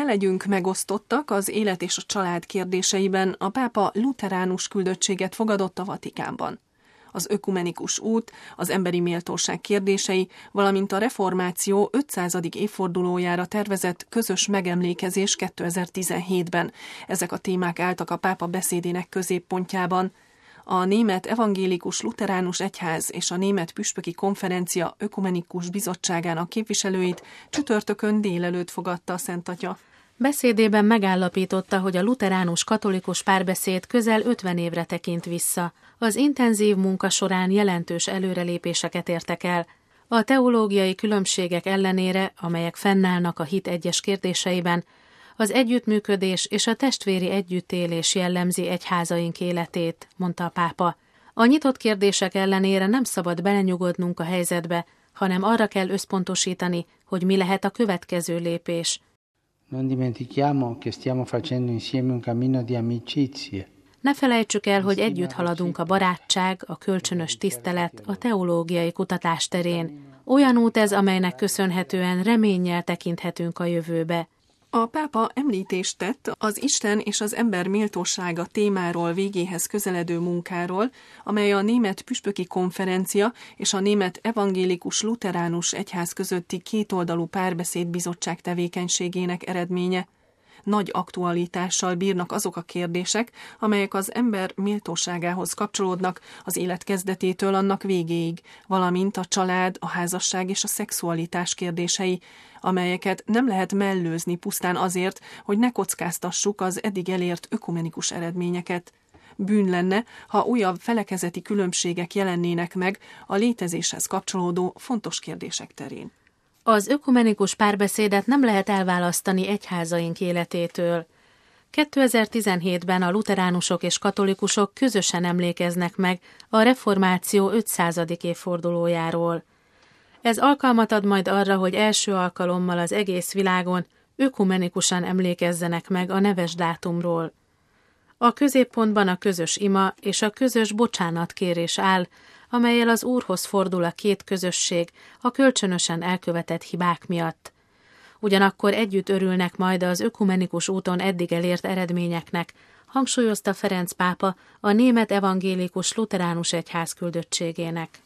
Ne legyünk megosztottak az élet és a család kérdéseiben, a pápa luteránus küldöttséget fogadott a Vatikánban. Az ökumenikus út, az emberi méltóság kérdései, valamint a reformáció 500. évfordulójára tervezett közös megemlékezés 2017-ben. Ezek a témák álltak a pápa beszédének középpontjában. A Német Evangélikus Luteránus Egyház és a Német Püspöki Konferencia Ökumenikus Bizottságának képviselőit csütörtökön délelőtt fogadta a Szent Atya. Beszédében megállapította, hogy a luteránus-katolikus párbeszéd közel 50 évre tekint vissza. Az intenzív munka során jelentős előrelépéseket értek el. A teológiai különbségek ellenére, amelyek fennállnak a hit egyes kérdéseiben, az együttműködés és a testvéri együttélés jellemzi egyházaink életét, mondta a pápa. A nyitott kérdések ellenére nem szabad belenyugodnunk a helyzetbe, hanem arra kell összpontosítani, hogy mi lehet a következő lépés. Non dimentichiamo che stiamo facendo insieme un cammino di amicizie. Ne felejtsük el, hogy együtt haladunk a barátság, a kölcsönös tisztelet, a teológiai kutatás terén. Olyan út ez, amelynek köszönhetően reménnyel tekinthetünk a jövőbe. A pápa említést tett az Isten és az ember méltósága témáról végéhez közeledő munkáról, amely a Német Püspöki Konferencia és a Német Evangélikus Luteránus Egyház közötti kétoldalú párbeszédbizottság tevékenységének eredménye. Nagy aktualitással bírnak azok a kérdések, amelyek az ember méltóságához kapcsolódnak az élet kezdetétől annak végéig, valamint a család, a házasság és a szexualitás kérdései, amelyeket nem lehet mellőzni pusztán azért, hogy ne kockáztassuk az eddig elért ökumenikus eredményeket. Bűn lenne, ha újabb felekezeti különbségek jelennének meg a létezéshez kapcsolódó fontos kérdések terén. Az ökumenikus párbeszédet nem lehet elválasztani egyházaink életétől. 2017-ben a luteránusok és katolikusok közösen emlékeznek meg a reformáció 500. évfordulójáról. Ez alkalmat ad majd arra, hogy első alkalommal az egész világon ökumenikusan emlékezzenek meg a neves dátumról. A középpontban a közös ima és a közös bocsánatkérés áll, amellyel az Úrhoz fordul a két közösség a kölcsönösen elkövetett hibák miatt. Ugyanakkor együtt örülnek majd az ökumenikus úton eddig elért eredményeknek, hangsúlyozta Ferenc pápa a Német Evangélikus Luteránus Egyház küldöttségének.